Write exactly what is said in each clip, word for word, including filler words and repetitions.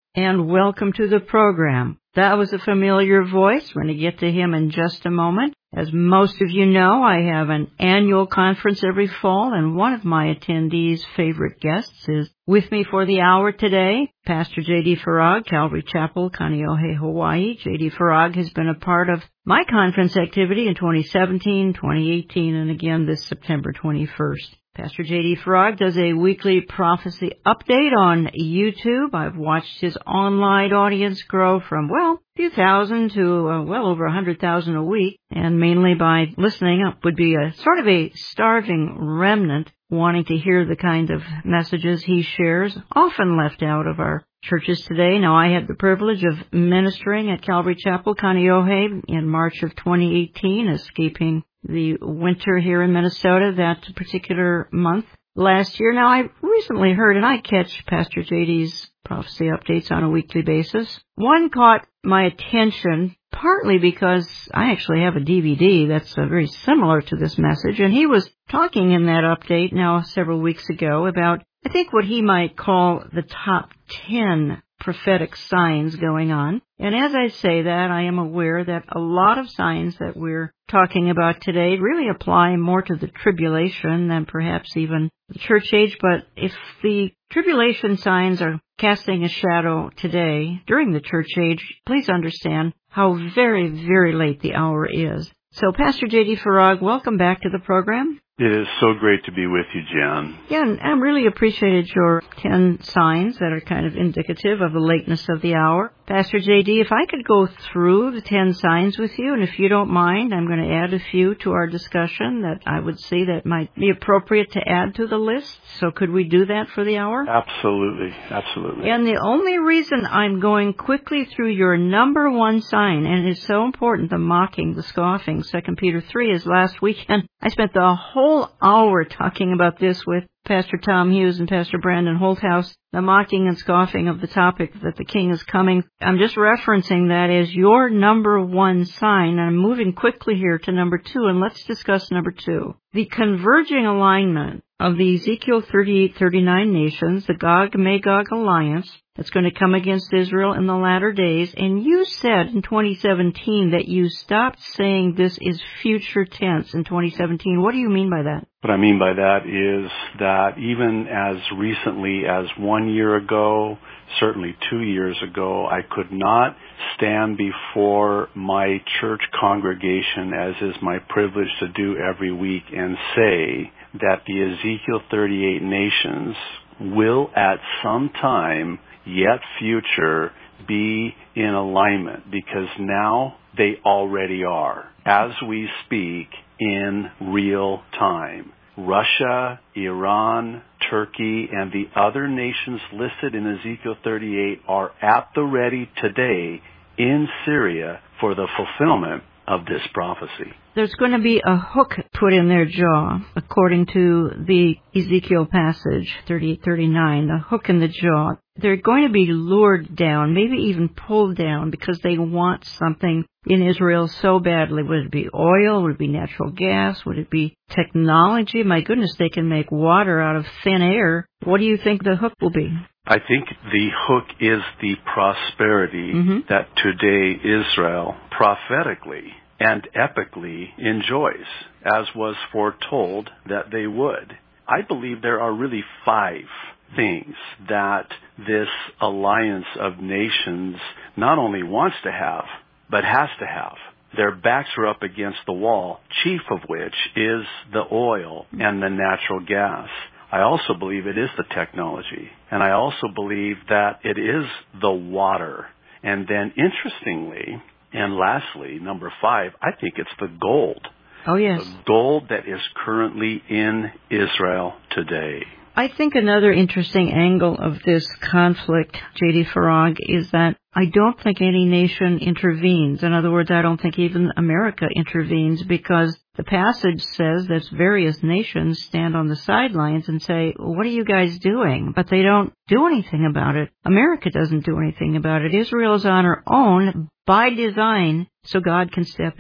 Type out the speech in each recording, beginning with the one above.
and welcome to the program. That was a familiar voice. We're going to get to him in just a moment. As most of you know, I have an annual conference every fall, and one of my attendees' favorite guests is with me for the hour today, Pastor J D. Farag, Calvary Chapel, Kaneohe, Hawaii. J D. Farag has been a part of my conference activity in twenty seventeen, twenty eighteen, and again this September twenty-first. Pastor J D. Farag does a weekly prophecy update on YouTube. I've watched his online audience grow from, well, a few thousand to uh, well over a hundred thousand a week, and mainly by listening up would be a sort of a starving remnant wanting to hear the kind of messages he shares, often left out of our churches today. Now, I had the privilege of ministering at Calvary Chapel, Kaneohe in March of twenty eighteen, escaping the winter here in Minnesota that particular month last year. Now, I recently heard, and I catch Pastor J D's prophecy updates on a weekly basis. One caught my attention partly because I actually have a D V D that's uh, very similar to this message, and he was talking in that update now several weeks ago about, I think, what he might call the top ten prophetic signs going on. And as I say that, I am aware that a lot of signs that we're talking about today really apply more to the tribulation than perhaps even the church age. But if the tribulation signs are casting a shadow today during the church age, please understand how very, very late the hour is. So, Pastor J D. Farag, welcome back to the program. It is so great to be with you, Jan. Yeah, and I really appreciated your ten signs that are kind of indicative of the lateness of the hour. Pastor J D, if I could go through the ten signs with you, and if you don't mind, I'm going to add a few to our discussion that I would see that might be appropriate to add to the list. So could we do that for the hour? Absolutely, absolutely. And the only reason I'm going quickly through your number one sign, and it's so important, the mocking, the scoffing, Second Peter three, is last weekend I spent the whole hour talking about this with Pastor Tom Hughes and Pastor Brandon Holthouse, the mocking and scoffing of the topic that the King is coming. I'm just referencing that as your number one sign. I'm moving quickly here to number two, and let's discuss number two. The converging alignment of the Ezekiel thirty-eight thirty-nine nations, the Gog-Magog alliance, that's going to come against Israel in the latter days. And you said in twenty seventeen that you stopped saying this is future tense in twenty seventeen. What do you mean by that? What I mean by that is that even as recently as one year ago, certainly two years ago, I could not stand before my church congregation, as is my privilege to do every week, and say that the Ezekiel thirty-eight nations will at some time yet future be in alignment, because now they already are, as we speak, in real time. Russia, Iran, Turkey, and the other nations listed in Ezekiel thirty-eight are at the ready today in Syria for the fulfillment of this prophecy. There's going to be a hook put in their jaw, according to the Ezekiel passage, thirty-eight thirty-nine, the hook in the jaw. They're going to be lured down, maybe even pulled down, because they want something in Israel so badly. Would it be oil? Would it be natural gas? Would it be technology? My goodness, they can make water out of thin air. What do you think the hook will be? I think the hook is the prosperity mm-hmm. that today Israel prophetically and epically enjoys, as was foretold that they would. I believe there are really five things that this alliance of nations not only wants to have, but has to have. Their backs are up against the wall, chief of which is the oil and the natural gas. I also believe it is the technology, and I also believe that it is the water. And then, interestingly, and lastly, number five, I think it's the gold. Oh, yes. The gold that is currently in Israel today. I think another interesting angle of this conflict, J D. Farag, is that I don't think any nation intervenes. In other words, I don't think even America intervenes, because the passage says that various nations stand on the sidelines and say, what are you guys doing? But they don't do anything about it. America doesn't do anything about it. Israel is on her own by design, so God can step in.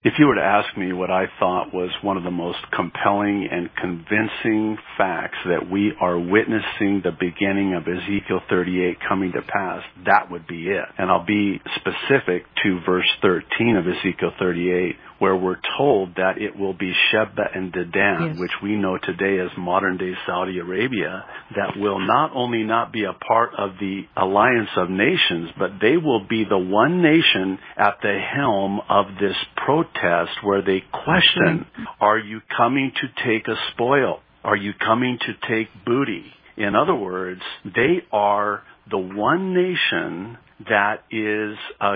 if you were to ask me what I thought was one of the most compelling and convincing facts that we are witnessing the beginning of Ezekiel thirty-eight coming to pass, that would be it. And I'll be specific to verse thirteen of Ezekiel thirty-eight, where we're told that it will be Sheba and Dedan, yes. which we know today as modern-day Saudi Arabia, that will not only not be a part of the alliance of nations, but they will be the one nation at the helm of this protest where they question, are you coming to take a spoil? Are you coming to take booty? In other words, they are the one nation that is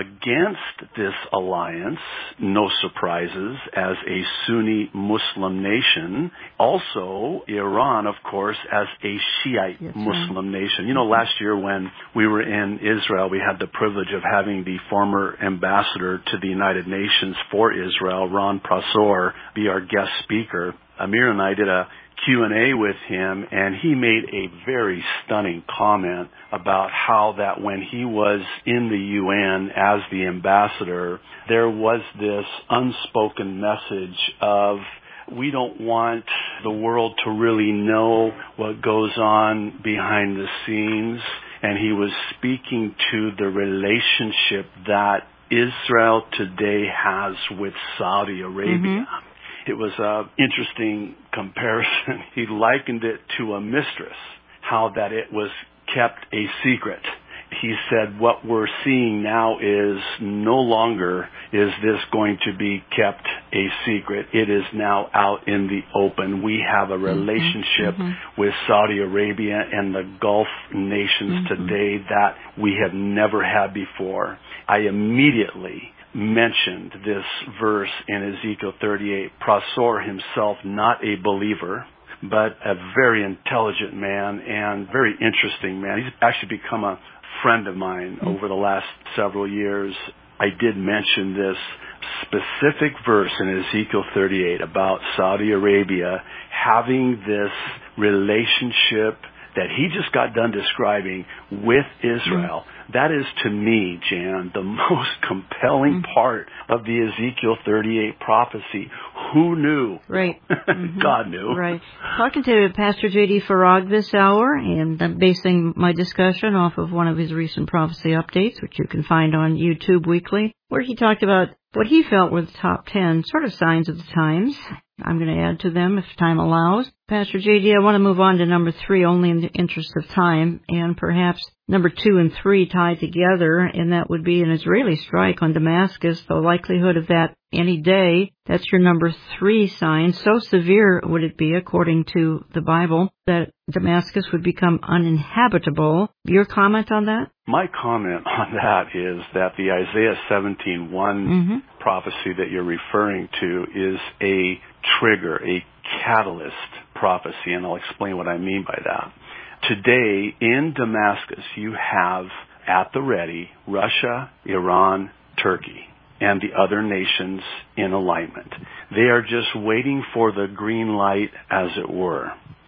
against this alliance, no surprises, as a Sunni Muslim nation. Also, Iran, of course, as a Shiite yes, Muslim right. nation. You know, last year when we were in Israel, we had the privilege of having the former ambassador to the United Nations for Israel, Ron Prosor, be our guest speaker. Amir and I did a Q and A with him, and he made a very stunning comment about how that when he was in the U N as the ambassador, there was this unspoken message of, we don't want the world to really know what goes on behind the scenes. And he was speaking to the relationship that Israel today has with Saudi Arabia. Mm-hmm. It was an interesting comparison. He likened it to a mistress, how that it was kept a secret. He said what we're seeing now is no longer is this going to be kept a secret. It is now out in the open. We have a relationship mm-hmm. with Saudi Arabia and the Gulf nations mm-hmm. today that we have never had before. I immediately mentioned this verse in Ezekiel thirty-eight. Prosor himself, not a believer, but a very intelligent man and very interesting man. He's actually become a friend of mine over the last several years. I did mention this specific verse in Ezekiel thirty-eight about Saudi Arabia having this relationship that he just got done describing with Israel. Mm. That is, to me, Jan, the most compelling mm. part of the Ezekiel thirty-eight prophecy. Who knew? Right. Mm-hmm. God knew. Right. Talking to Pastor J D Farag this hour, and I'm basing my discussion off of one of his recent prophecy updates, which you can find on YouTube weekly, where he talked about what he felt were the top ten sort of signs of the times. I'm going to add to them if time allows. Pastor J D, I want to move on to number three only in the interest of time, and perhaps number two and three tied together, and that would be an Israeli strike on Damascus, the likelihood of that any day. That's your number three sign. So severe would it be, according to the Bible, that Damascus would become uninhabitable. Your comment on that? My comment on that is that the Isaiah seventeen one mm-hmm. prophecy that you're referring to is a trigger, a catalyst prophecy, and I'll explain what I mean by that. Today, in Damascus, you have at the ready Russia, Iran, Turkey, and the other nations in alignment. They are just waiting for the green light, as it were,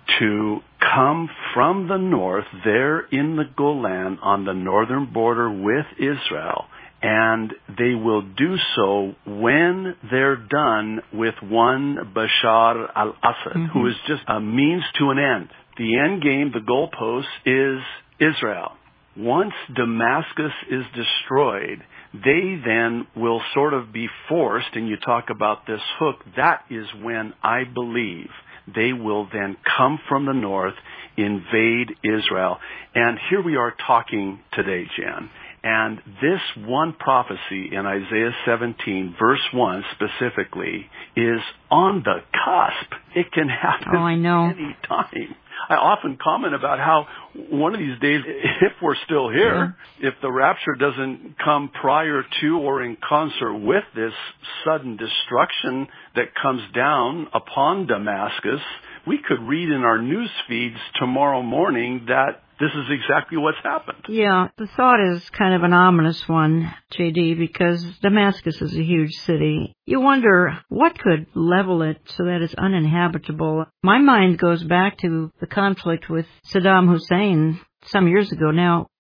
to come from the north, there in the Golan on the northern border with Israel, and they will do so when they're done with one Bashar al-Assad, mm-hmm. who is just a means to an end. The end game, the goalpost, is Israel. Once Damascus is destroyed, they then will sort of be forced, and you talk about this hook, that is when I believe they will then come from the north, invade Israel. And here we are talking today, Jan. And this one prophecy in Isaiah seventeen, verse one specifically, is on the cusp. It can happen oh, I know. any time. I often comment about how one of these days, if we're still here, yeah. if the rapture doesn't come prior to or in concert with this sudden destruction that comes down upon Damascus, we could read in our news feeds tomorrow morning that this is exactly what's happened. Yeah, the thought is kind of an ominous one, J D, because Damascus is a huge city. You wonder what could level it so that it's uninhabitable. My mind goes back to the conflict with Saddam Hussein some years ago now.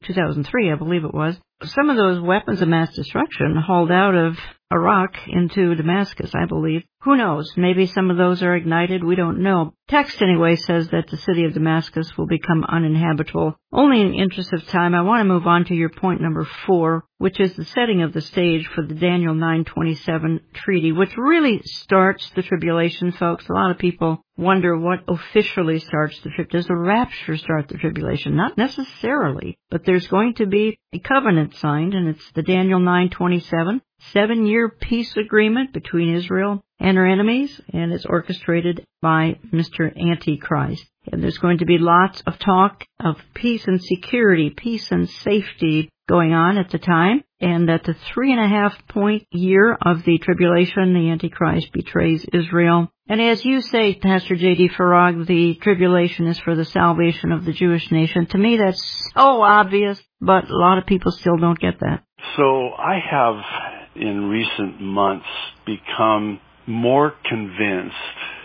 two thousand three, I believe it was. Some of those weapons of mass destruction hauled out of Iraq into Damascus, I believe. Who knows? Maybe some of those are ignited. We don't know. Text, anyway, says that the city of Damascus will become uninhabitable. Only in the interest of time, I want to move on to your point number four, which is the setting of the stage for the Daniel nine twenty-seven treaty, which really starts the tribulation, folks. A lot of people wonder what officially starts the tribulation. Does the rapture start the tribulation? Not necessarily, but there's going to be a covenant signed, and it's the Daniel nine twenty-seven, seven-year peace agreement between Israel and her enemies, and it's orchestrated by Mister Antichrist. And there's going to be lots of talk of peace and security, peace and safety going on at the time. And at the three and a half point year of the tribulation, the Antichrist betrays Israel. And as you say, Pastor J D. Farag, the tribulation is for the salvation of the Jewish nation. To me, that's so obvious, but a lot of people still don't get that. So I have, in recent months, become more convinced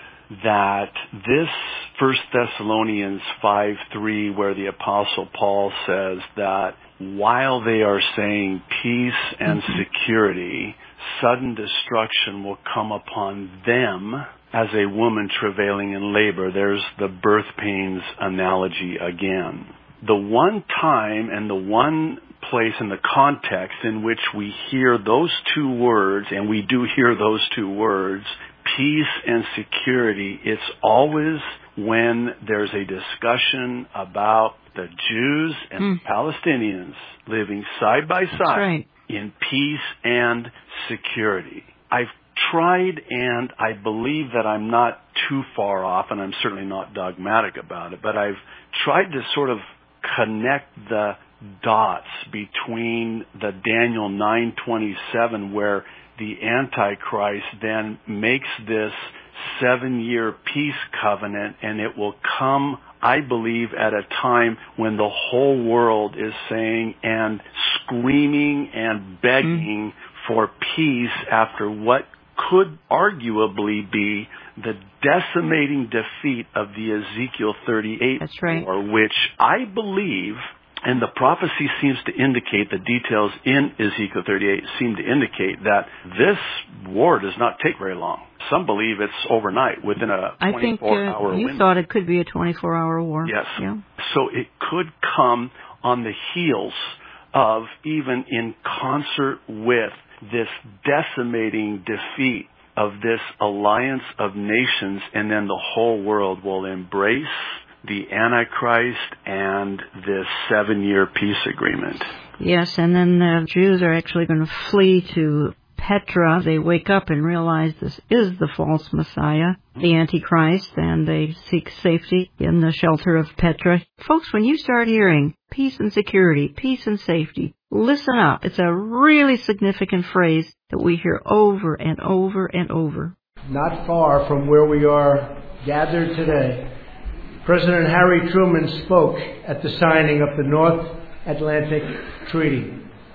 that this First Thessalonians five three, where the Apostle Paul says that while they are saying peace and mm-hmm. security, sudden destruction will come upon them as a woman travailing in labor. There's the birth pains analogy again. The one time and the one place in the context in which we hear those two words, and we do hear those two words, peace and security, it's always when there's a discussion about the Jews and mm. the Palestinians living side by side right. in peace and security. I've tried, and I believe that I'm not too far off, and I'm certainly not dogmatic about it, but I've tried to sort of connect the dots between the Daniel nine twenty-seven, where the Antichrist then makes this seven-year peace covenant, and it will come, I believe, at a time when the whole world is saying and screaming and begging mm. for peace after what could arguably be the decimating defeat of the Ezekiel thirty-eight That's right. war, which I believe, and the prophecy seems to indicate, the details in Ezekiel thirty-eight seem to indicate that this war does not take very long. Some believe it's overnight, within a twenty-four hour I think uh, you window. thought it could be a twenty-four hour war. Yes. Yeah. So it could come on the heels of, even in concert with, this decimating defeat of this alliance of nations, and then the whole world will embrace the Antichrist and this seven-year peace agreement. Yes, and then the Jews are actually going to flee to Petra. They wake up and realize this is the false Messiah, the Antichrist, and they seek safety in the shelter of Petra. Folks, when you start hearing peace and security, peace and safety, listen up. It's a really significant phrase that we hear over and over and over. Not far from where we are gathered today, President Harry Truman spoke at the signing of the North Atlantic Treaty.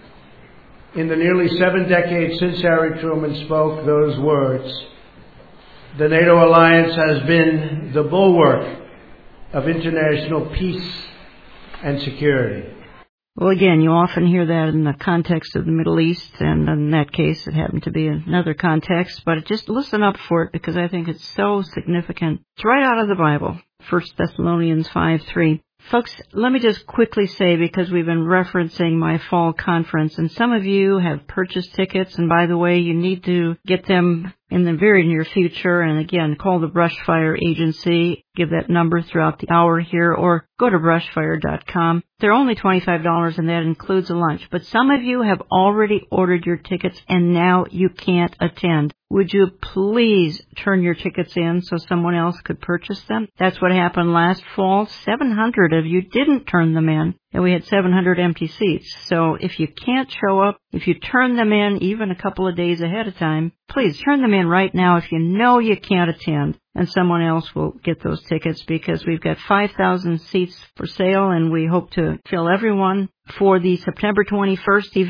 In the nearly seven decades since Harry Truman spoke those words, the NATO alliance has been the bulwark of international peace and security. Well, again, you often hear that in the context of the Middle East, and in that case it happened to be another context, but just listen up for it because I think it's so significant. It's right out of the Bible, First Thessalonians five three. Folks, let me just quickly say, because we've been referencing my fall conference, and some of you have purchased tickets, and by the way, you need to get them in the very near future. And again, call the Brushfire Agency, give that number throughout the hour here, or go to brushfire dot com. They're only twenty-five dollars, and that includes a lunch. But some of you have already ordered your tickets, and now you can't attend. Would you please turn your tickets in so someone else could purchase them? That's what happened last fall. seven hundred of you didn't turn them in, and we had seven hundred empty seats. So if you can't show up, if you turn them in even a couple of days ahead of time, please turn them in right now if you know you can't attend, and someone else will get those tickets, because we've got five thousand seats for sale, and we hope to fill everyone for the September twenty-first event.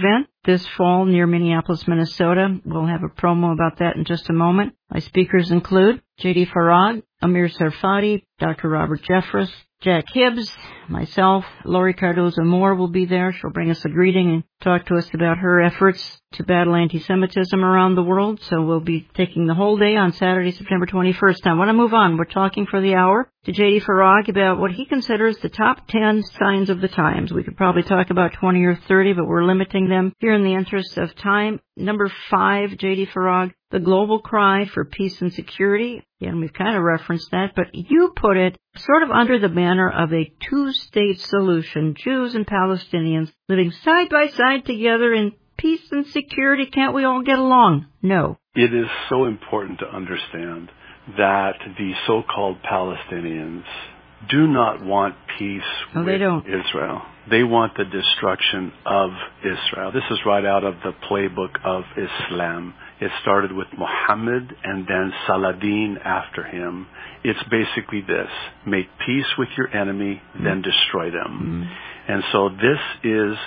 this fall near Minneapolis, Minnesota. We'll have a promo about that in just a moment. My speakers include J D Farag, Amir Sarfati, Doctor Robert Jeffress, Jack Hibbs, myself, Lori Cardozo-Moore will be there. She'll bring us a greeting and talk to us about her efforts to battle anti-Semitism around the world. So we'll be taking the whole day on Saturday, September twenty-first. Now, I want to move on. We're talking for the hour to J D Farag about what he considers the top ten signs of the times. We could probably talk about twenty or thirty, but we're limiting them here in the interest of time. Number five, J D Farag, the global cry for peace and security. Again, we've kind of referenced that, but you put it sort of under the banner of a two-state solution, Jews and Palestinians living side by side together in peace and security. Can't we all get along? No. It is so important to understand that the so-called Palestinians do not want peace no, with they don't. Israel. They want the destruction of Israel. This is right out of the playbook of Islam. It started with Muhammad and then Saladin after him. It's basically this: make peace with your enemy, mm-hmm. then destroy them. Mm-hmm. And so this is,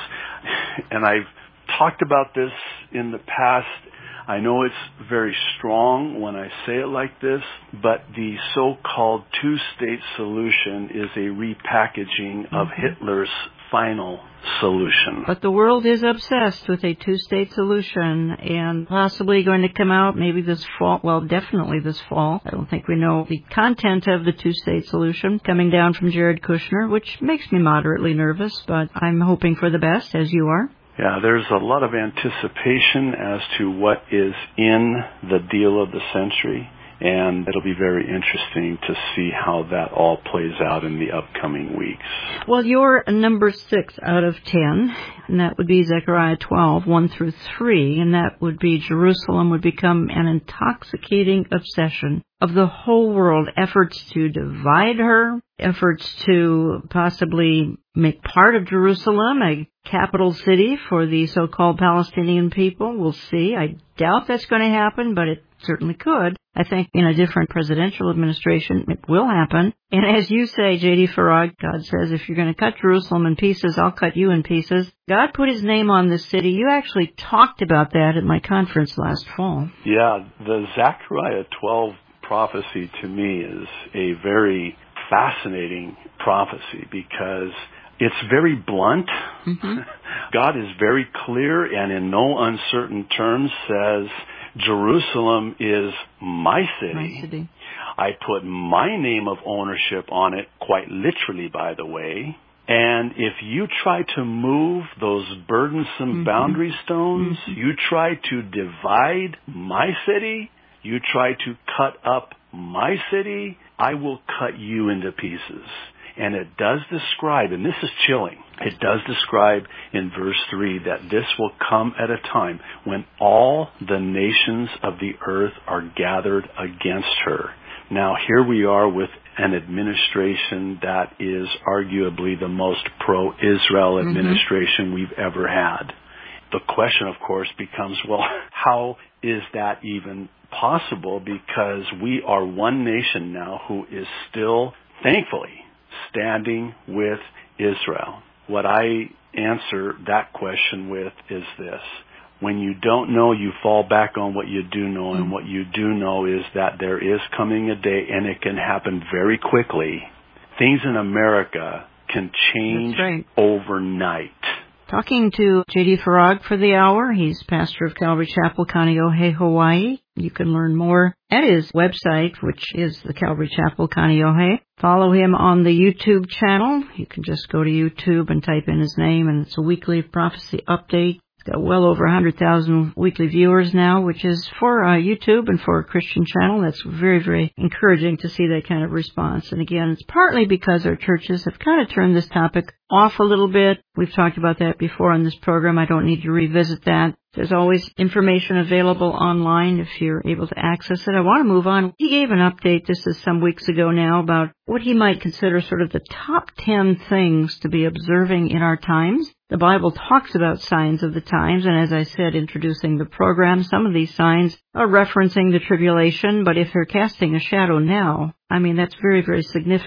and I've talked about this in the past. I know it's very strong when I say it like this, but the so-called two-state solution is a repackaging mm-hmm. of Hitler's final solution. But the world is obsessed with a two-state solution and possibly going to come out maybe this fall, well, definitely this fall. I don't think we know the content of the two-state solution coming down from Jared Kushner, which makes me moderately nervous, but I'm hoping for the best, as you are. Yeah, there's a lot of anticipation as to what is in the deal of the century, and it'll be very interesting to see how that all plays out in the upcoming weeks. Well, you're number six out of ten, and that would be Zechariah twelve, one through three, and that would be Jerusalem would become an intoxicating obsession of the whole world, efforts to divide her, efforts to possibly make part of Jerusalem a capital city for the so-called Palestinian people. We'll see. I doubt that's going to happen, but it certainly could. I think in a different presidential administration, it will happen. And as you say, J D Farag, God says, if you're going to cut Jerusalem in pieces, I'll cut you in pieces. God put his name on this city. You actually talked about that at my conference last fall. Yeah, the Zechariah twelve prophecy to me is a very fascinating prophecy because it's very blunt. Mm-hmm. God is very clear and in no uncertain terms says, Jerusalem is my city. My city. I put my name of ownership on it, quite literally, by the way. And if you try to move those burdensome mm-hmm. boundary stones, mm-hmm. you try to divide my city, you try to cut up my city, I will cut you into pieces. And it does describe, and this is chilling, it does describe in verse three that this will come at a time when all the nations of the earth are gathered against her. Now, here we are with an administration that is arguably the most pro-Israel administration mm-hmm. we've ever had. The question, of course, becomes, well, how is that even possible? Because we are one nation now who is still, thankfully, standing with Israel. What I answer that question with is this. When you don't know, you fall back on what you do know, and what you do know is that there is coming a day, and it can happen very quickly. Things in America can change right. overnight. Talking to J D Farag for the hour. He's pastor of Calvary Chapel, Kaneohe, Hawaii. You can learn more at his website, which is the Calvary Chapel, Kaneohe. Follow him on the YouTube channel. You can just go to YouTube and type in his name, and it's a weekly prophecy update. It's got well over one hundred thousand weekly viewers now, which is for uh, YouTube and for a Christian channel. That's very, very encouraging to see that kind of response. And again, it's partly because our churches have kind of turned this topic off a little bit. We've talked about that before on this program. I don't need to revisit that. There's always information available online if you're able to access it. I want to move on. He gave an update, this is some weeks ago now, about what he might consider sort of the top ten things to be observing in our times. The Bible talks about signs of the times, and as I said, introducing the program, some of these signs are referencing the tribulation, but if they're casting a shadow now, I mean, that's very, very significant.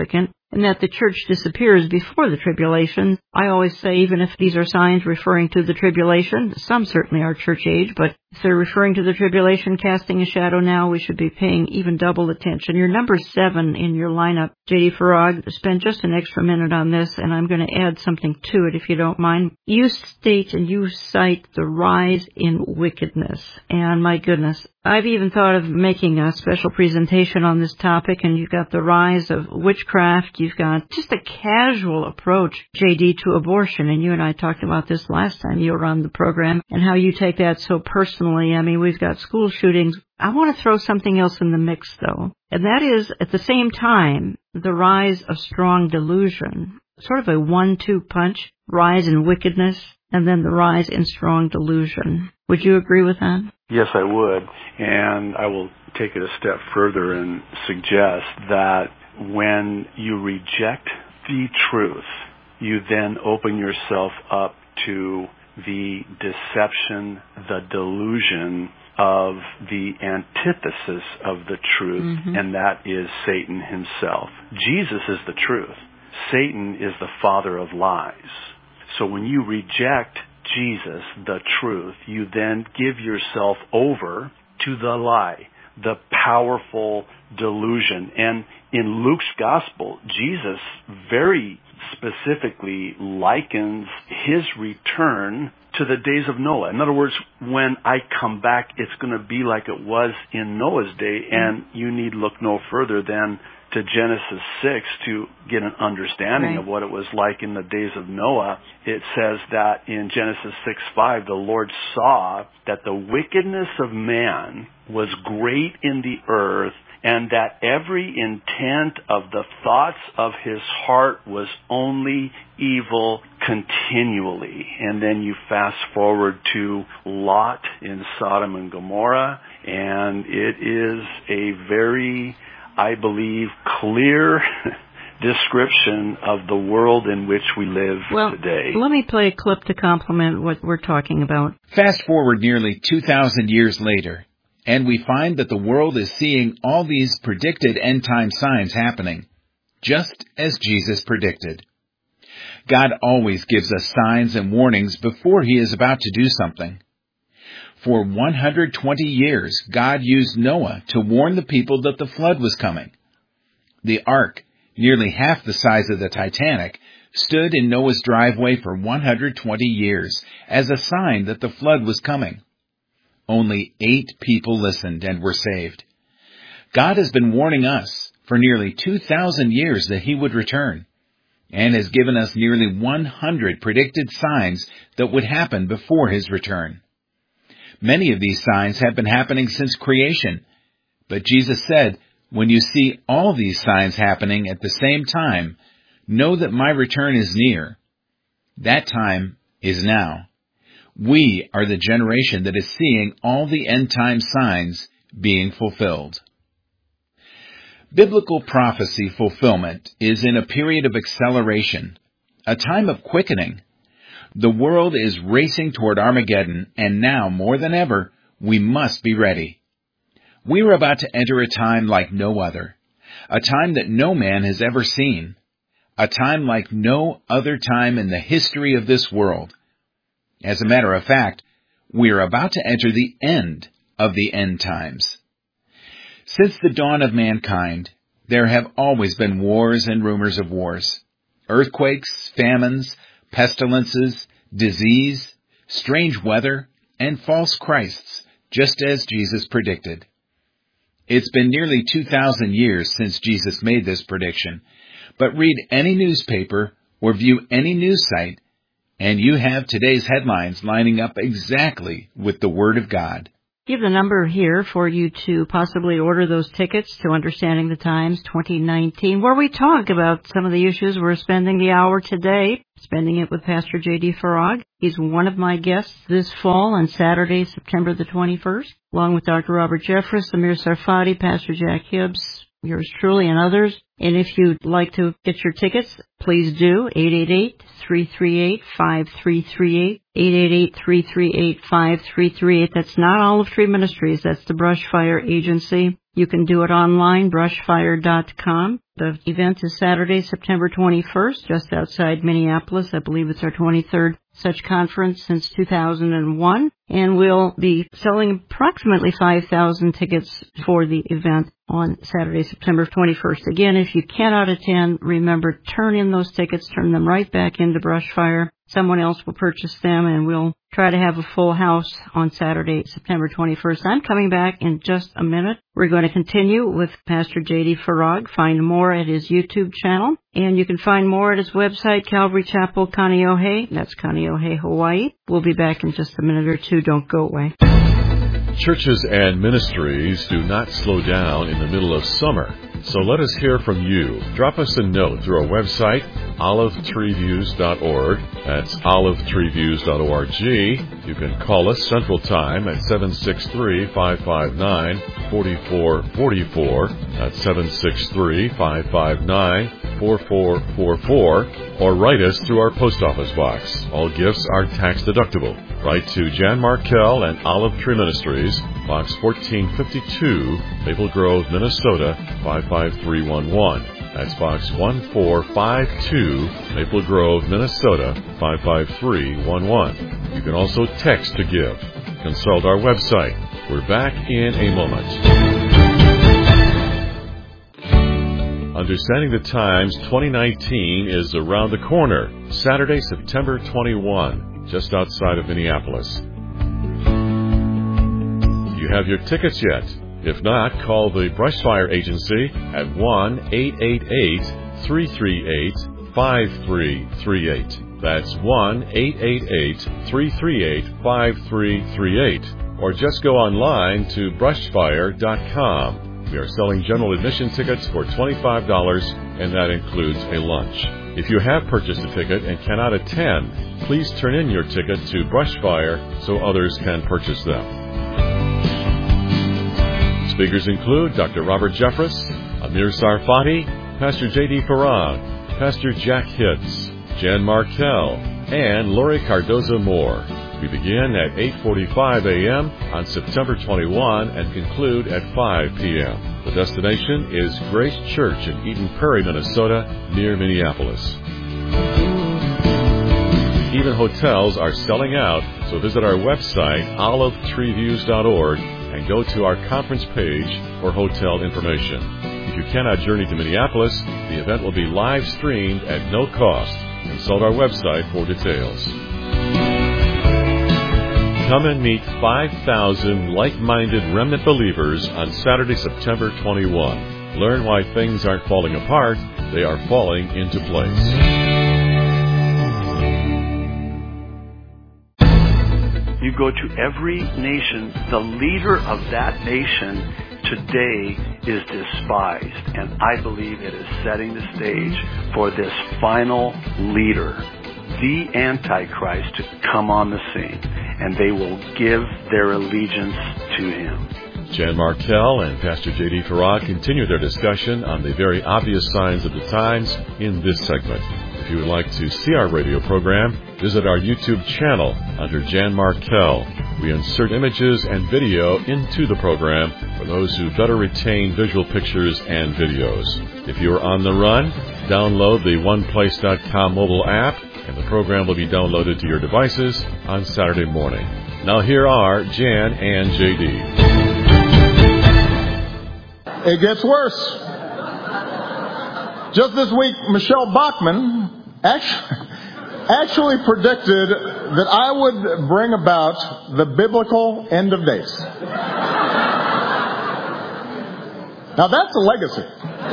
and that the church disappears before the tribulation. I always say, even if these are signs referring to the tribulation, some certainly are church age, but if they're referring to the tribulation casting a shadow now, we should be paying even double attention. You're number seven in your lineup, J D Farag. Spend just an extra minute on this, and I'm going to add something to it if you don't mind. You state and you cite the rise in wickedness, and my goodness, I've even thought of making a special presentation on this topic, and you've got the rise of witchcraft, you've got just a casual approach, J D, to abortion, and you and I talked about this last time you were on the program, and how you take that so personally. I mean, we've got school shootings. I want to throw something else in the mix, though, and that is, at the same time, the rise of strong delusion, sort of a one two punch, rise in wickedness, and then the rise in strong delusion. Would you agree with that? Yes, I would. And I will take it a step further and suggest that when you reject the truth, you then open yourself up to the deception, the delusion of the antithesis of the truth, mm-hmm. and that is Satan himself. Jesus is the truth. Satan is the father of lies. So when you reject Jesus, the truth, you then give yourself over to the lie, the powerful delusion. And in Luke's gospel, Jesus very specifically likens his return to the days of Noah. In other words, when I come back, it's going to be like it was in Noah's day, and you need look no further than to Genesis six to get an understanding right. of what it was like in the days of Noah. It says that in Genesis six five, the Lord saw that the wickedness of man was great in the earth, and that every intent of the thoughts of his heart was only evil continually. And then you fast forward to Lot in Sodom and Gomorrah, and it is a very, I believe, clear description of the world in which we live well, today. Let me play a clip to complement what we're talking about. Fast forward nearly two thousand years later, and we find that the world is seeing all these predicted end-time signs happening, just as Jesus predicted. God always gives us signs and warnings before He is about to do something. For one hundred twenty years, God used Noah to warn the people that the flood was coming. The ark, nearly half the size of the Titanic, stood in Noah's driveway for one hundred twenty years as a sign that the flood was coming. Only eight people listened and were saved. God has been warning us for nearly two thousand years that He would return, and has given us nearly one hundred predicted signs that would happen before His return. Many of these signs have been happening since creation, but Jesus said, when you see all these signs happening at the same time, know that my return is near. That time is now. We are the generation that is seeing all the end-time signs being fulfilled. Biblical prophecy fulfillment is in a period of acceleration, a time of quickening. The world is racing toward Armageddon, and now, more than ever, we must be ready. We are about to enter a time like no other, a time that no man has ever seen, a time like no other time in the history of this world. As a matter of fact, we are about to enter the end of the end times. Since the dawn of mankind, there have always been wars and rumors of wars, earthquakes, famines, pestilences, disease, strange weather, and false Christs, just as Jesus predicted. It's been nearly two thousand years since Jesus made this prediction, but read any newspaper or view any news site, and you have today's headlines lining up exactly with the Word of God. Give the number here for you to possibly order those tickets to Understanding the Times twenty nineteen, where we talk about some of the issues. We're spending the hour today, spending it with Pastor J D Farag. He's one of my guests this fall on Saturday, September the twenty-first, along with Doctor Robert Jeffress, Amir Sarfati, Pastor Jack Hibbs, yours truly and others. And if you'd like to get your tickets, please do. eight eight eight, three three eight, five three three eight. eight eight eight, three three eight, five three three eight. That's not Olive Tree Ministries. That's the Brushfire Agency. You can do it online, brushfire dot com. The event is Saturday, September twenty-first, just outside Minneapolis. I believe it's our twenty-third such conference since two thousand one. And we'll be selling approximately five thousand tickets for the event on Saturday, September twenty-first. Again, if you cannot attend, remember, turn in those tickets, turn them right back into Brushfire. Someone else will purchase them, and we'll try to have a full house on Saturday, September twenty-first. I'm coming back in just a minute. We're going to continue with Pastor J D Farag. Find more at his YouTube channel, and you can find more at his website, Calvary Chapel, Kaneohe. That's Kaneohe, Hawaii. We'll be back in just a minute or two. Don't go away. Churches and ministries do not slow down in the middle of summer. So let us hear from you. Drop us a note through our website, olive tree views dot org. That's olive tree views dot org. You can call us Central Time at seven six three, five five nine, four four four four. That's seven six three, five five nine, four four four four. Or write us through our post office box. All gifts are tax deductible. Write to Jan Markell and Olive Tree Ministries, Box fourteen fifty-two, Maple Grove, Minnesota, five five three one one. That's Box one four five two, Maple Grove, Minnesota, five five three one one. You can also text to give. Consult our website. We're back in a moment. Understanding the Times twenty nineteen is around the corner. Saturday, September twenty-first, just outside of Minneapolis. Do you have your tickets yet? If not, call the Brushfire Agency at one eight eight eight, three three eight, five three three eight. That's one eight eight eight, three three eight, five three three eight. Or just go online to brushfire dot com. We are selling general admission tickets for twenty-five dollars, and that includes a lunch. If you have purchased a ticket and cannot attend, please turn in your ticket to Brushfire so others can purchase them. Speakers include Doctor Robert Jeffress, Amir Sarfati, Pastor J D Farag, Pastor Jack Hitz, Jan Markell, and Lori Cardoza Moore. We begin at eight forty-five a.m. on September twenty-first and conclude at five p.m. The destination is Grace Church in Eden Prairie, Minnesota, near Minneapolis. Even hotels are selling out, so visit our website, olive tree views dot org, and go to our conference page for hotel information. If you cannot journey to Minneapolis, the event will be live streamed at no cost. Consult our website for details. Come and meet five thousand like-minded remnant believers on Saturday, September twenty-first. Learn why things aren't falling apart, they are falling into place. You go to every nation, the leader of that nation today is despised. And I believe it is setting the stage for this final leader, the Antichrist, to come on the scene. And they will give their allegiance to him. Jan Markell and Pastor J D Farag continue their discussion on the very obvious signs of the times in this segment. If you would like to see our radio program, visit our YouTube channel under Jan Markell. We insert images and video into the program for those who better retain visual pictures and videos. If you are on the run, download the one place dot com mobile app, and the program will be downloaded to your devices on Saturday morning. Now here are Jan and J D. It gets worse. Just this week, Michelle Bachmann actually, actually predicted that I would bring about the biblical end of days. Now that's a legacy.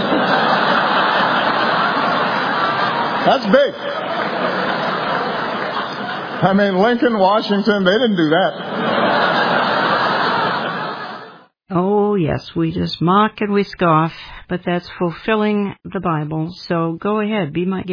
That's big. I mean, Lincoln, Washington, they didn't do that. Oh, yes, we just mock and we scoff, but that's fulfilling the Bible. So go ahead, be my guest.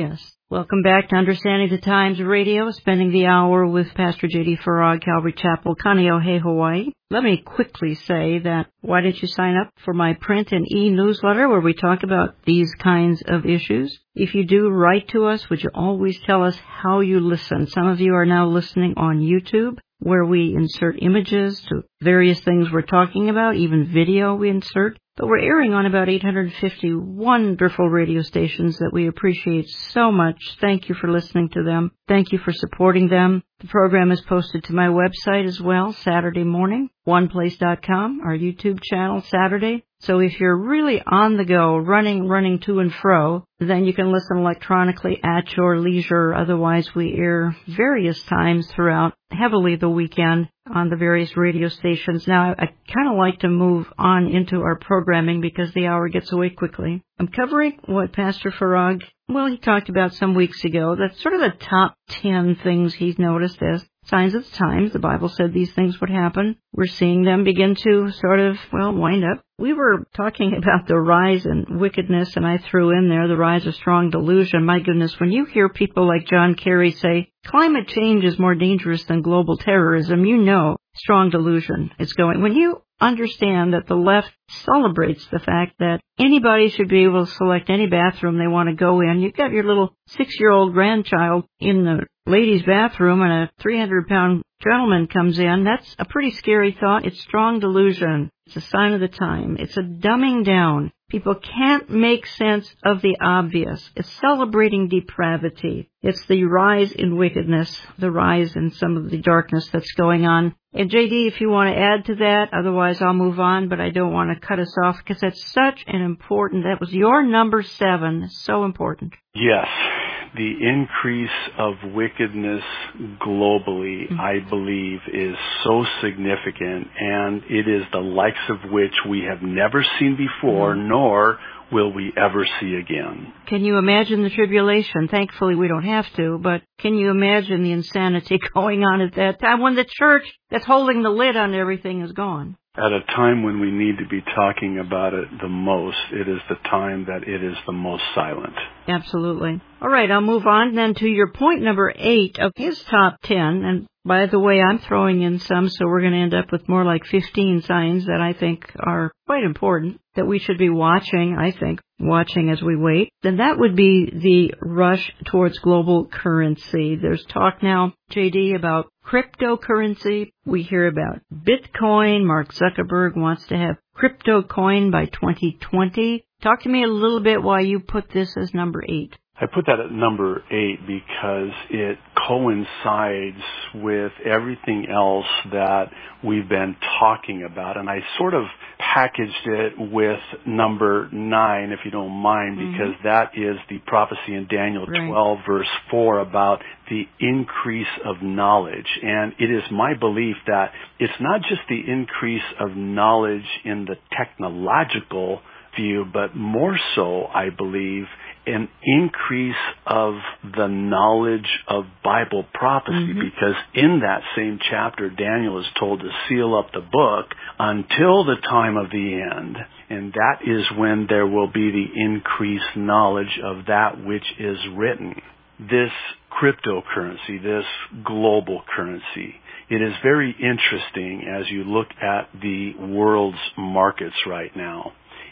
Welcome back to Understanding the Times Radio, spending the hour with Pastor J D Farag, Calvary Chapel, Kaneohe, Hawaii. Let me quickly say that why don't you sign up for my print and e-newsletter where we talk about these kinds of issues? If you do, write to us. Would you always tell us how you listen? Some of you are now listening on YouTube, where we insert images to various things we're talking about, even video we insert. But we're airing on about eight hundred fifty wonderful radio stations that we appreciate so much. Thank you for listening to them. Thank you for supporting them. The program is posted to my website as well, Saturday morning, one place dot com, our YouTube channel, Saturday. So if you're really on the go, running, running to and fro, then you can listen electronically at your leisure. Otherwise, we air various times throughout heavily the weekend on the various radio stations. Now, I, I kind of like to move on into our programming because the hour gets away quickly. I'm covering what Pastor Farag, well, he talked about some weeks ago. That's sort of the top ten things he's noticed as signs of the times. The Bible said these things would happen. We're seeing them begin to sort of, well, wind up. We were talking about the rise in wickedness, and I threw in there the rise of strong delusion. My goodness, when you hear people like John Kerry say climate change is more dangerous than global terrorism, you know strong delusion is going. When you understand that the left celebrates the fact that anybody should be able to select any bathroom they want to go in. You've got your little six-year-old grandchild in the ladies' bathroom and a three hundred pound gentleman comes in. That's a pretty scary thought. It's strong delusion. It's a sign of the time. It's a dumbing down. People can't make sense of the obvious. It's celebrating depravity. It's the rise in wickedness, the rise in some of the darkness that's going on. And J D, if you want to add to that, otherwise I'll move on, but I don't want to cut us off because that's such an important, that was your number seven, so important. Yes. The increase of wickedness globally, mm-hmm. I believe, is so significant, and it is the likes of which we have never seen before, mm-hmm. nor will we ever see again. Can you imagine the tribulation? Thankfully, we don't have to, but can you imagine the insanity going on at that time when the church that's holding the lid on everything is gone? At a time when we need to be talking about it the most, it is the time that it is the most silent. Absolutely. All right, I'll move on then to your point number eight of his top ten. And by the way, I'm throwing in some, so we're going to end up with more like fifteen signs that I think are quite important, that we should be watching, I think, watching as we wait. Then that would be the rush towards global currency. There's talk now, J D, about cryptocurrency. We hear about Bitcoin. Mark Zuckerberg wants to have crypto coin by twenty twenty. Talk to me a little bit why you put this as number eight. I put that at number eight because it coincides with everything else that we've been talking about. And I sort of packaged it with number nine, if you don't mind, mm-hmm. because that is the prophecy in Daniel right. twelve, verse four, about the increase of knowledge. And it is my belief that it's not just the increase of knowledge in the technological view, but more so, I believe, an increase of the knowledge of Bible prophecy, mm-hmm. because in that same chapter, Daniel is told to seal up the book until the time of the end. And that is when there will be the increased knowledge of that which is written. This cryptocurrency, this global currency, it is very interesting as you look at the world's markets right now.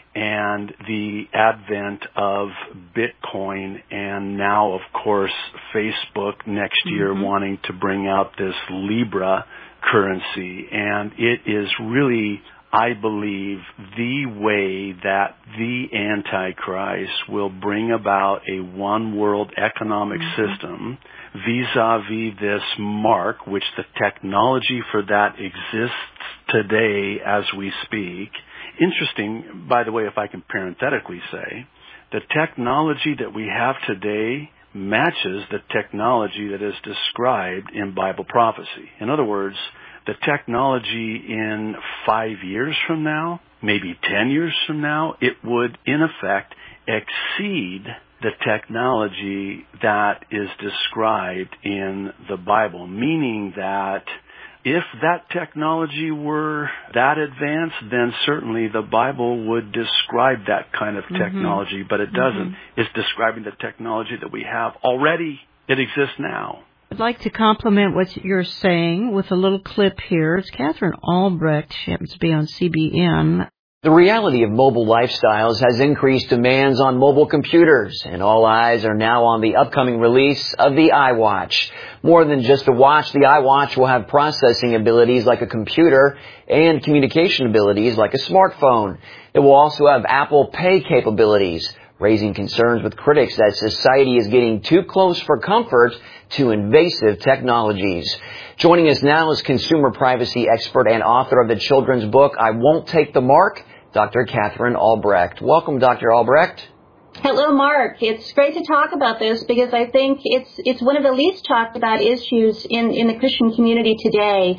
And the advent of Bitcoin, and now, of course, Facebook next year mm-hmm. wanting to bring out this Libra currency. And it is really, I believe, the way that the Antichrist will bring about a one-world economic mm-hmm. system vis-a-vis this mark, which the technology for that exists today as we speak. Interesting, by the way, if I can parenthetically say, the technology that we have today matches the technology that is described in Bible prophecy. In other words, the technology in five years from now, maybe ten years from now, it would, in effect, exceed the technology that is described in the Bible, meaning that if that technology were that advanced, then certainly the Bible would describe that kind of technology, mm-hmm. but it doesn't. Mm-hmm. It's describing the technology that we have already. It exists now. I'd like to compliment what you're saying with a little clip here. It's Catherine Albrecht. She happens to be on C B N. The reality of mobile lifestyles has increased demands on mobile computers, and all eyes are now on the upcoming release of the iWatch. More than just a watch, the iWatch will have processing abilities like a computer and communication abilities like a smartphone. It will also have Apple Pay capabilities, raising concerns with critics that society is getting too close for comfort to invasive technologies. Joining us now is consumer privacy expert and author of the children's book, I Won't Take the Mark, Doctor Catherine Albrecht. Welcome, Doctor Albrecht. Hello, Mark. It's great to talk about this because I think it's it's one of the least talked about issues in, in the Christian community today.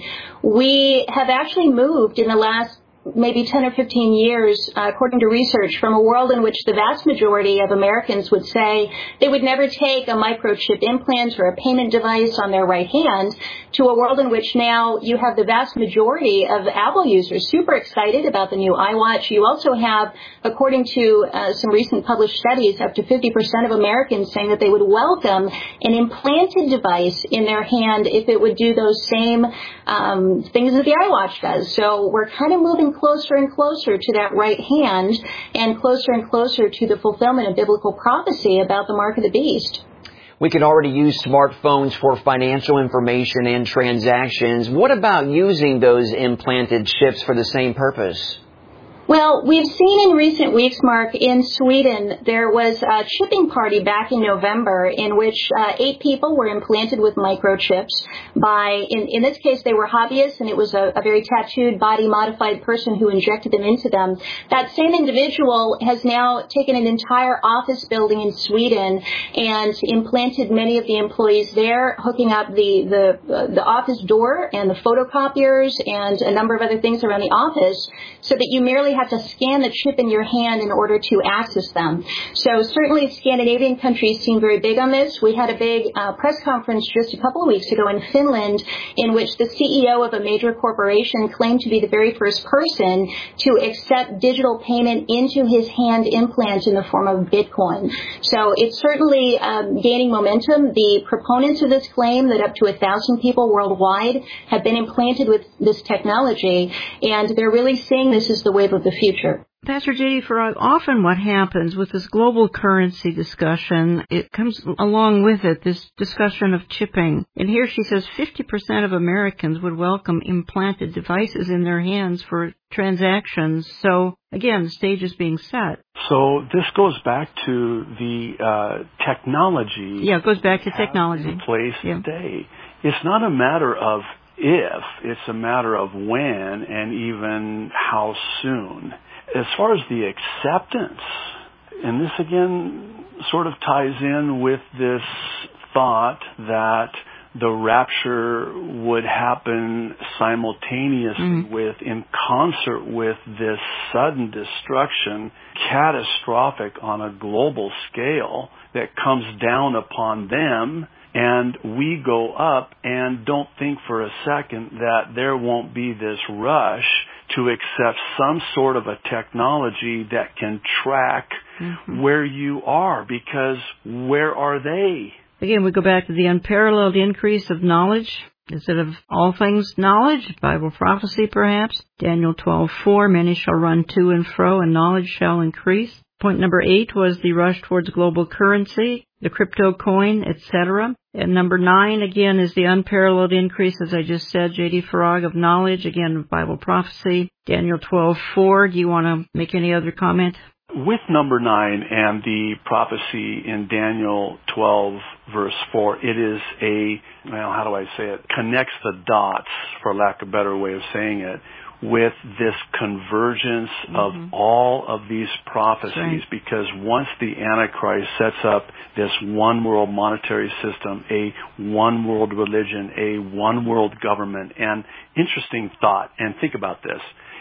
We have actually moved in the last maybe ten or fifteen years, uh, according to research, from a world in which the vast majority of Americans would say they would never take a microchip implant or a payment device on their right hand, to a world in which now you have the vast majority of Apple users super excited about the new iWatch. You also have, according to uh, some recent published studies, up to fifty percent of Americans saying that they would welcome an implanted device in their hand if it would do those same um, things that the iWatch does. So we're kind of moving closer and closer to that right hand and closer and closer to the fulfillment of biblical prophecy about the mark of the beast. We can already use smartphones for financial information and transactions. What about using those implanted chips for the same purpose? Well, we've seen in recent weeks, Mark, in Sweden, there was a chipping party back in November in which uh, eight people were implanted with microchips by, in, in this case, they were hobbyists, and it was a, a very tattooed, body-modified person who injected them into them. That same individual has now taken an entire office building in Sweden and implanted many of the employees there, hooking up the, the, uh, the office door and the photocopiers and a number of other things around the office so that you merely have to scan the chip in your hand in order to access them. So certainly Scandinavian countries seem very big on this. We had a big uh, press conference just a couple of weeks ago in Finland in which the C E O of a major corporation claimed to be the very first person to accept digital payment into his hand implant in the form of Bitcoin. So it's certainly um, gaining momentum. The proponents of this claim that up to a thousand people worldwide have been implanted with this technology, and they're really seeing this as the wave of the future. Pastor J D Farag, often what happens with this global currency discussion, it comes along with it, this discussion of chipping. And here she says fifty percent of Americans would welcome implanted devices in their hands for transactions. So, again, the stage is being set. So this goes back to the uh, technology. Yeah, it goes back to technology. In place yeah. today. It's not a matter of if, it's a matter of when and even how soon. As far as the acceptance, and this again sort of ties in with this thought that the rapture would happen simultaneously mm-hmm. with, in concert with this sudden destruction, catastrophic on a global scale that comes down upon them, and we go up and don't think for a second that there won't be this rush to accept some sort of a technology that can track mm-hmm. where you are, because where are they? Again, we go back to the unparalleled increase of knowledge. Instead of all things knowledge, Bible prophecy perhaps. Daniel twelve four, many shall run to and fro, and knowledge shall increase. Point number eight was the rush towards global currency, the crypto coin, et cetera. And number nine, again, is the unparalleled increase, as I just said, J D Farag, of knowledge, again, Bible prophecy, Daniel twelve four. Do you want to make any other comment? With number nine and the prophecy in Daniel twelve, verse four, it is a, well, how do I say it, connects the dots, for lack of a better way of saying it, with this convergence mm-hmm. of all of these prophecies, right. because once the Antichrist sets up this one world monetary system, a one world religion, a one world government, and interesting thought, and think about this,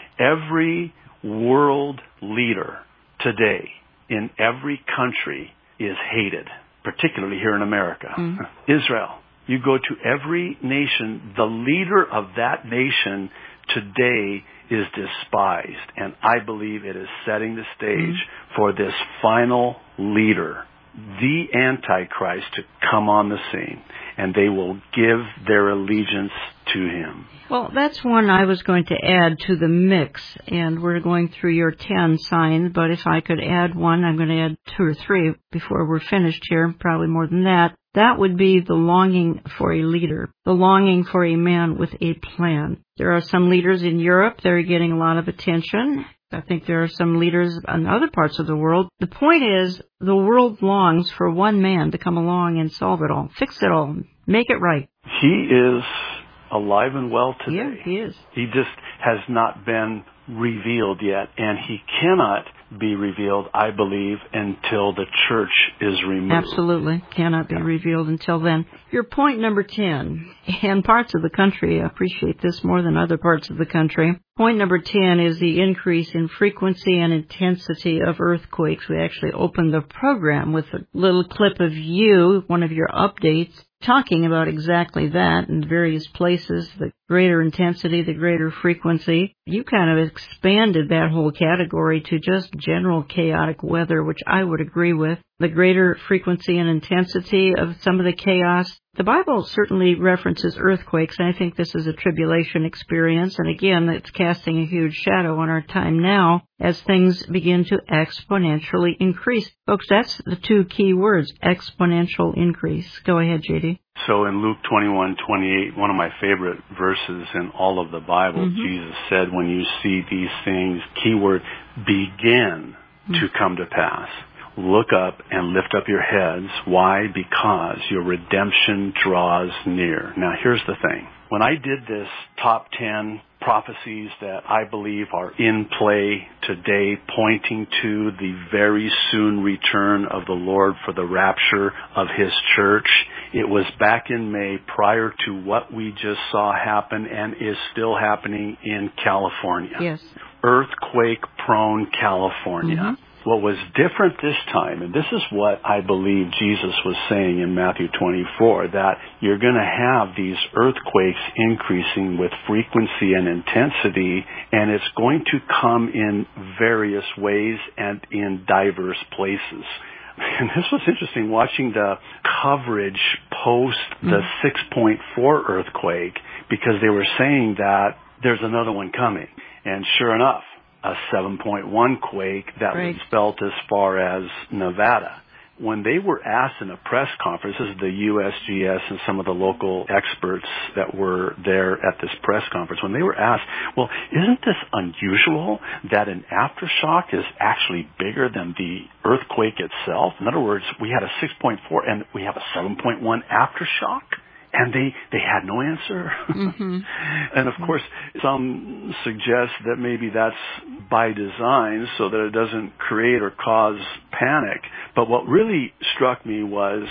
every world leader today in every country is hated, particularly here in America. Mm-hmm. Israel, You go to every nation, the leader of that nation today is despised. And I believe it is setting the stage mm-hmm. for this final leader, the Antichrist, to come on the scene. And they will give their allegiance to him. Well, that's one I was going to add to the mix, and we're going through your ten signs, but if I could add one, I'm going to add two or three before we're finished here, probably more than that. That would be the longing for a leader, the longing for a man with a plan. There are some leaders in Europe that are getting a lot of attention. I think there are some leaders in other parts of the world. The point is, the world longs for one man to come along and solve it all, fix it all, make it right. He is alive and well today. Yeah, he is. He just has not been revealed yet, and he cannot be revealed, I believe, until the church is removed. Absolutely. Cannot be yeah. revealed until then. Your point number ten, and parts of the country appreciate this more than other parts of the country. Point number ten is the increase in frequency and intensity of earthquakes. We actually opened the program with a little clip of you, one of your updates, talking about exactly that in various places, the greater intensity, the greater frequency. You kind of expanded that whole category to just general chaotic weather, which I would agree with. The greater frequency and intensity of some of the chaos. The Bible certainly references earthquakes, and I think this is a tribulation experience. And again, it's casting a huge shadow on our time now as things begin to exponentially increase. Folks, that's the two key words, exponential increase. Go ahead, J D. So in Luke twenty-one twenty-eight, one of my favorite verses in all of the Bible, mm-hmm. Jesus said, when you see these things, keyword, begin mm-hmm. to come to pass, look up and lift up your heads. Why? Because your redemption draws near. Now, here's the thing. When I did this top ten prophecies that I believe are in play today, pointing to the very soon return of the Lord for the rapture of His church, it was back in May prior to what we just saw happen and is still happening in California. Yes. Earthquake-prone California. Mm-hmm. What was different this time, and this is what I believe Jesus was saying in Matthew twenty-four, that you're going to have these earthquakes increasing with frequency and intensity, and it's going to come in various ways and in diverse places. And this was interesting, watching the coverage post the six point four earthquake, because they were saying that there's another one coming. And sure enough, a seven point one quake that right. was felt as far as Nevada. When they were asked in a press conference, this is the U S G S and some of the local experts that were there at this press conference, when they were asked, well, isn't this unusual that an aftershock is actually bigger than the earthquake itself? In other words, we had a six point four and we have a seven point one aftershock? And they, they had no answer. Mm-hmm. And of course, some suggest that maybe that's by design so that it doesn't create or cause panic. But what really struck me was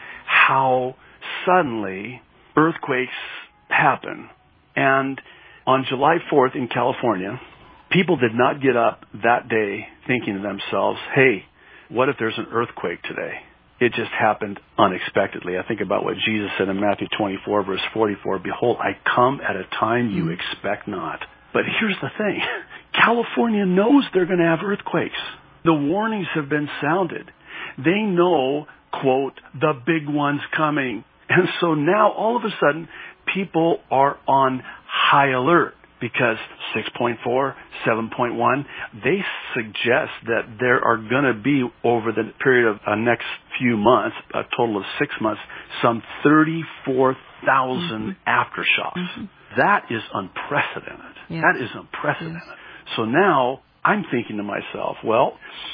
how suddenly earthquakes happen. And on July fourth in California, people did not get up that day thinking to themselves, hey, what if there's an earthquake today? It just happened unexpectedly. I think about what Jesus said in Matthew twenty-four, verse forty-four, behold, I come at a time you expect not. But here's the thing. California knows they're going to have earthquakes. The warnings have been sounded. They know, quote, the big one's coming. And so now, all of a sudden, people are on high alert. Because six point four, seven point one, they suggest that there are going to be, over the period of the next few months, a total of six months, some thirty-four thousand mm-hmm. aftershocks. Mm-hmm. That is unprecedented. Yeah. That is unprecedented. Yes. So now I'm thinking to myself, well,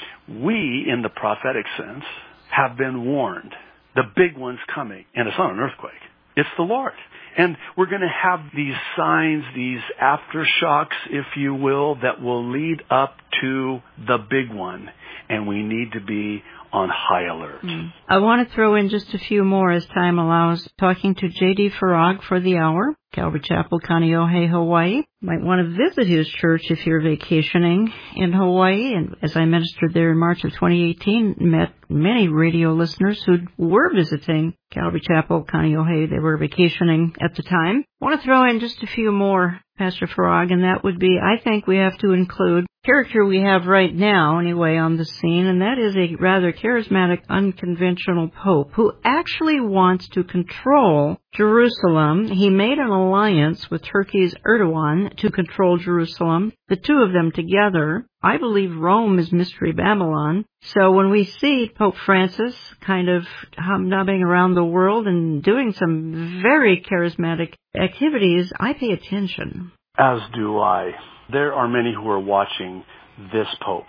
we, in the prophetic sense, have been warned. The big one's coming, and it's not an earthquake. It's the Lord. And we're going to have these signs, these aftershocks, if you will, that will lead up to the big one. And we need to be on high alert. Mm. I want to throw in just a few more as time allows. Talking to J D Farag for the hour, Calvary Chapel, Kaneohe, Hawaii. Might want to visit his church if you're vacationing in Hawaii. And as I ministered there in March of twenty eighteen, met many radio listeners who were visiting Calvary Chapel, Kaneohe. They were vacationing at the time. I want to throw in just a few more, Pastor Farag, and that would be, I think we have to include character we have right now, anyway, on the scene, and that is a rather charismatic, unconventional pope who actually wants to control Jerusalem. He made an alliance with Turkey's Erdogan to control Jerusalem. The two of them together, I believe Rome is Mystery Babylon. So when we see Pope Francis kind of hobnobbing around the world and doing some very charismatic activities, I pay attention. As do I. There are many who are watching this Pope.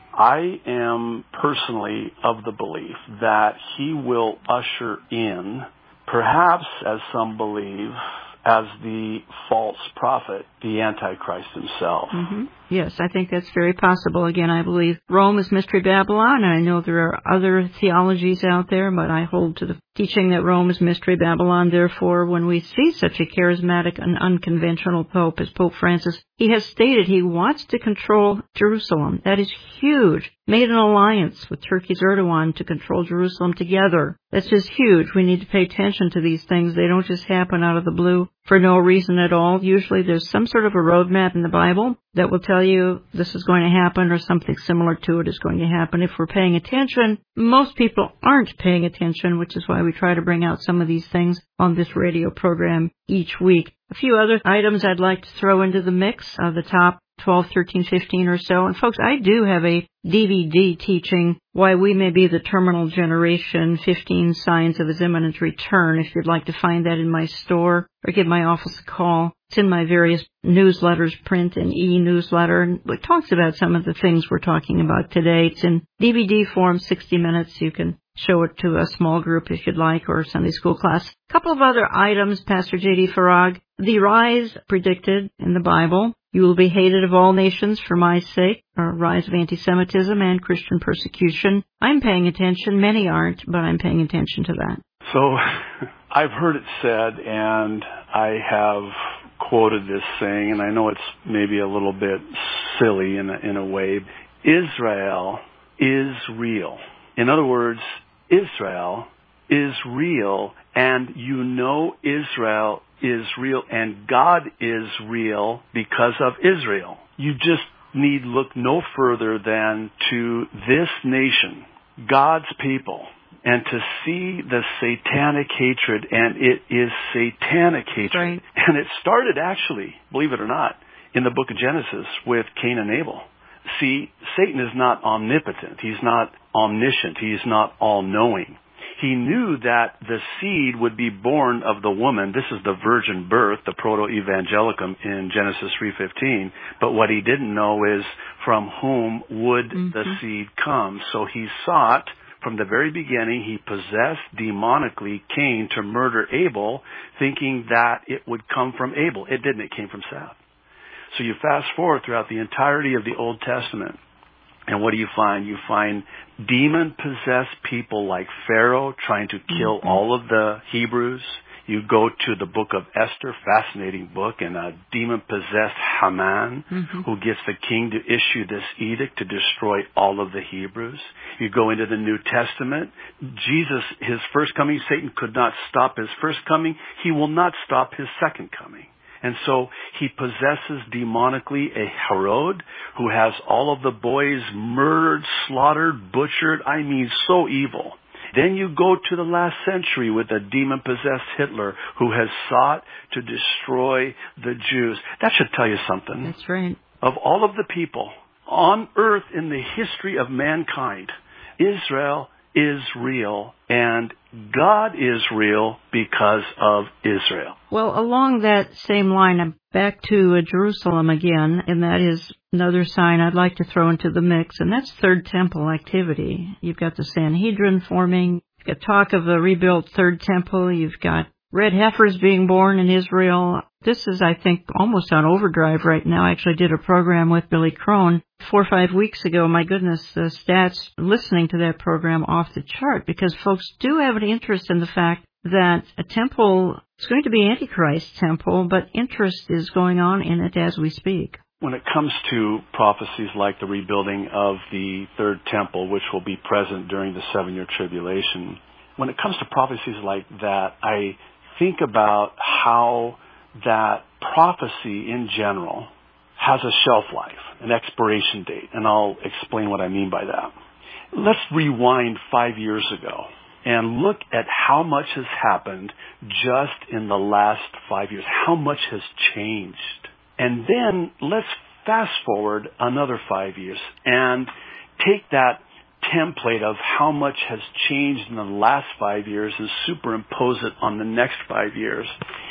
I am personally of the belief that he will usher in, perhaps as some believe, as the false prophet, the Antichrist himself. Mm-hmm. Yes, I think that's very possible. Again, I believe Rome is Mystery Babylon, and I know there are other theologies out there, but I hold to the teaching that Rome is Mystery Babylon. Therefore, when we see such a charismatic and unconventional Pope as Pope Francis, he has stated he wants to control Jerusalem. That is huge. Made an alliance with Turkey's Erdogan to control Jerusalem together. That's just huge. We need to pay attention to these things. They don't just happen out of the blue for no reason at all. Usually there's some sort of a roadmap in the Bible that will tell you this is going to happen or something similar to it is going to happen. If we're paying attention, most people aren't paying attention, which is why we try to bring out some of these things on this radio program each week. A few other items I'd like to throw into the mix of the top twelve, thirteen, fifteen or so. And folks, I do have a D V D teaching Why We May Be the Terminal Generation, fifteen Signs of His Imminent Return. If you'd like to find that in my store or give my office a call. It's in my various newsletters, print and e-newsletter, and it talks about some of the things we're talking about today. It's in D V D form, sixty minutes. You can show it to a small group if you'd like, or a Sunday school class. A couple of other items, Pastor J D Farag. The rise predicted in the Bible. You will be hated of all nations for my sake, or rise of anti-Semitism and Christian persecution. I'm paying attention. Many aren't, but I'm paying attention to that. So I've heard it said, and I have quoted this saying, and I know it's maybe a little bit silly in a, in a way. Israel is real. In other words, Israel is real, and you know Israel is real, and God is real because of Israel. You just need look no further than to this nation, God's people, and to see the satanic hatred, and it is satanic hatred. Right. And it started actually, believe it or not, in the book of Genesis with Cain and Abel. See, Satan is not omnipotent. He's not omniscient. He's not all-knowing. He knew that the seed would be born of the woman. This is the virgin birth, the proto-evangelicum in Genesis three fifteen. But what he didn't know is from whom would mm-hmm. the seed come. So he sought, from the very beginning, he possessed demonically Cain to murder Abel, thinking that it would come from Abel. It didn't. It came from Seth. So you fast forward throughout the entirety of the Old Testament, and what do you find? You find demon-possessed people like Pharaoh trying to kill mm-hmm. all of the Hebrews. You go to the book of Esther, fascinating book, and a demon-possessed Haman mm-hmm. who gets the king to issue this edict to destroy all of the Hebrews. You go into the New Testament. Jesus, his first coming, Satan could not stop his first coming. He will not stop his second coming. And so he possesses demonically a Herod who has all of the boys murdered, slaughtered, butchered. I mean, so evil. Then you go to the last century with a demon-possessed Hitler who has sought to destroy the Jews. That should tell you something. That's right. Of all of the people on earth in the history of mankind, Israel is real, and God is real because of Israel. Well, along that same line, I'm back to uh, Jerusalem again, and that is another sign I'd like to throw into the mix, and that's Third Temple activity. You've got the Sanhedrin forming, you've got talk of a rebuilt Third Temple, you've got red heifers being born in Israel. This is, I think, almost on overdrive right now. I actually did a program with Billy Crone four or five weeks ago. My goodness, the stats listening to that program off the chart, because folks do have an interest in the fact that a temple is going to be Antichrist temple, but interest is going on in it as we speak. When it comes to prophecies like the rebuilding of the third temple, which will be present during the seven-year tribulation, when it comes to prophecies like that, I think about how that prophecy in general has a shelf life, an expiration date, and I'll explain what I mean by that. Let's rewind five years ago and look at how much has happened just in the last five years, how much has changed. And then let's fast forward another five years and take that template of how much has changed in the last five years and superimpose it on the next five years.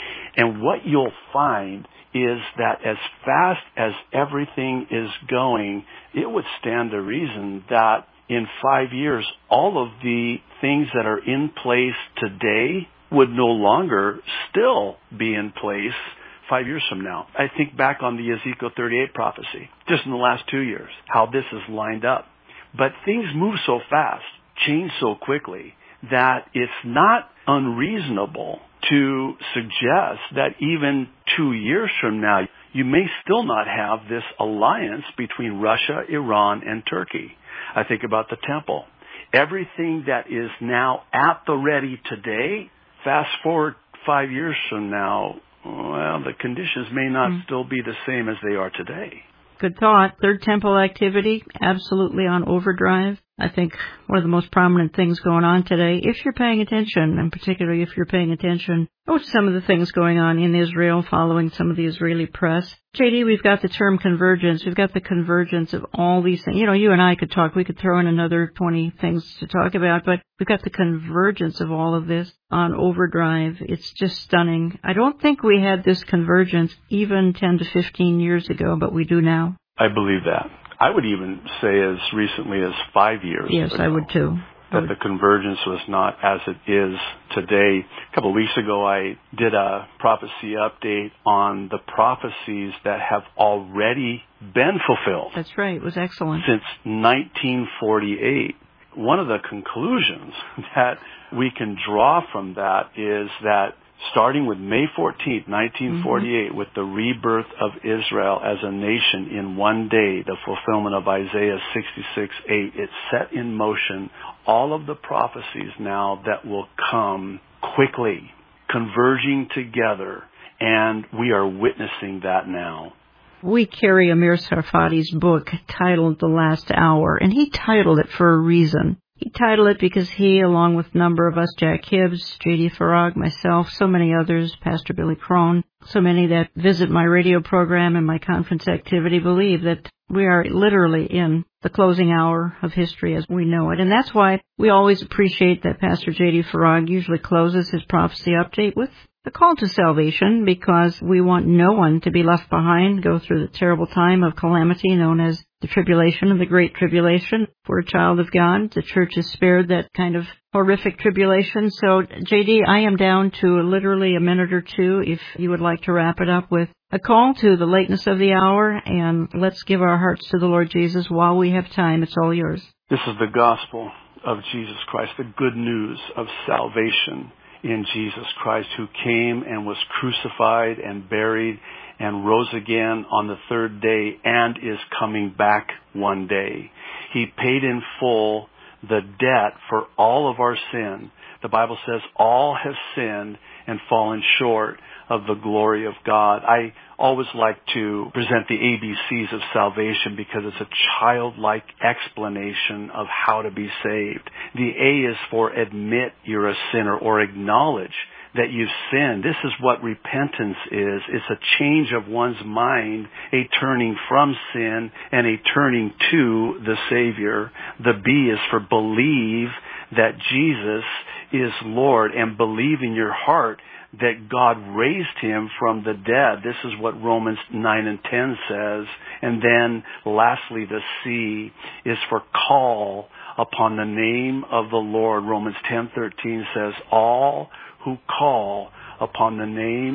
And what you'll find is that as fast as everything is going, it would stand to reason that in five years, all of the things that are in place today would no longer still be in place five years from now. I think back on the Ezekiel thirty-eight prophecy, just in the last two years, how this is lined up. But things move so fast, change so quickly, that it's not unreasonable to suggest that even two years from now, you may still not have this alliance between Russia, Iran, and Turkey. I think about the temple. Everything that is now at the ready today, fast forward five years from now, well, the conditions may not mm. still be the same as they are today. Good thought. Third temple activity, absolutely on overdrive. I think one of the most prominent things going on today, if you're paying attention, and particularly if you're paying attention to some of the things going on in Israel, following some of the Israeli press. J D, we've got the term convergence. We've got the convergence of all these things. You know, you and I could talk. We could throw in another twenty things to talk about, but we've got the convergence of all of this on overdrive. It's just stunning. I don't think we had this convergence even ten to fifteen years ago, but we do now. I believe that. I would even say as recently as five years yes, ago. I would too. That the convergence was not as it is today. A couple of weeks ago, I did a prophecy update on the prophecies that have already been fulfilled. That's right. It was excellent. Since nineteen forty-eight. One of the conclusions that we can draw from that is that starting with May fourteenth, nineteen forty-eight, mm-hmm. with the rebirth of Israel as a nation in one day, the fulfillment of Isaiah sixty-six eight, it set in motion all of the prophecies now that will come quickly, converging together, and we are witnessing that now. We carry Amir Tsarfati's book titled The Last Hour, and he titled it for a reason. He titled it because he, along with a number of us, Jack Hibbs, J D Farag, myself, so many others, Pastor Billy Crone, so many that visit my radio program and my conference activity, believe that we are literally in the closing hour of history as we know it. And that's why we always appreciate that Pastor J D Farag usually closes his prophecy update with a call to salvation, because we want no one to be left behind, go through the terrible time of calamity known as the tribulation and the great tribulation. For a child of God, the church is spared that kind of horrific tribulation. So, J D, I am down to literally a minute or two if you would like to wrap it up with a call to the lateness of the hour, and let's give our hearts to the Lord Jesus while we have time. It's all yours. This is the gospel of Jesus Christ, the good news of salvation in Jesus Christ, who came and was crucified and buried and rose again on the third day and is coming back one day. He paid in full the debt for all of our sin. The Bible says all have sinned and fallen short of the glory of God. I always like to present the A B Cs of salvation because it's a childlike explanation of how to be saved. The A is for admit you're a sinner, or acknowledge that you've sinned. This is what repentance is. It's a change of one's mind, a turning from sin and a turning to the Savior. The B is for believe that Jesus is Lord, and believe in your heart that God raised him from the dead. This is what Romans nine and ten says. And then lastly, the C is for call upon the name of the Lord. Romans ten thirteen says, all who call upon the name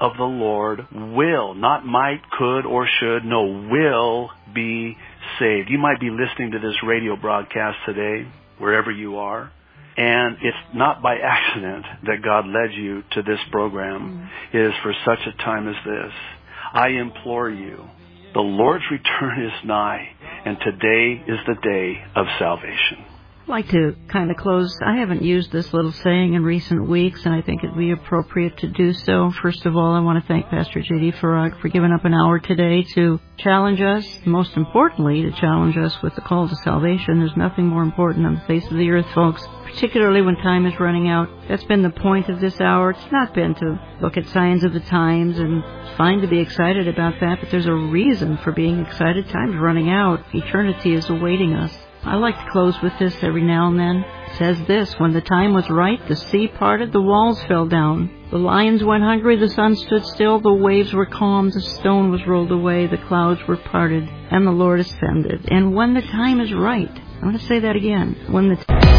of the Lord will, not might, could, or should, no, will be saved. You might be listening to this radio broadcast today, wherever you are, and it's not by accident that God led you to this program. Mm. It is for such a time as this. I implore you, the Lord's return is nigh, and today is the day of salvation. I'd like to kind of close. I haven't used this little saying in recent weeks, and I think it'd be appropriate to do so. First of all, I want to thank Pastor J D Farag for giving up an hour today to challenge us, most importantly, to challenge us with the call to salvation. There's nothing more important on the face of the earth, folks, particularly when time is running out. That's been the point of this hour. It's not been to look at signs of the times, and it's fine to be excited about that, but there's a reason for being excited. Time's running out. Eternity is awaiting us. I like to close with this every now and then. It says this: when the time was right, the sea parted, the walls fell down. The lions went hungry, the sun stood still, the waves were calm, the stone was rolled away, the clouds were parted, and the Lord ascended. And when the time is right, I'm going to say that again. When the time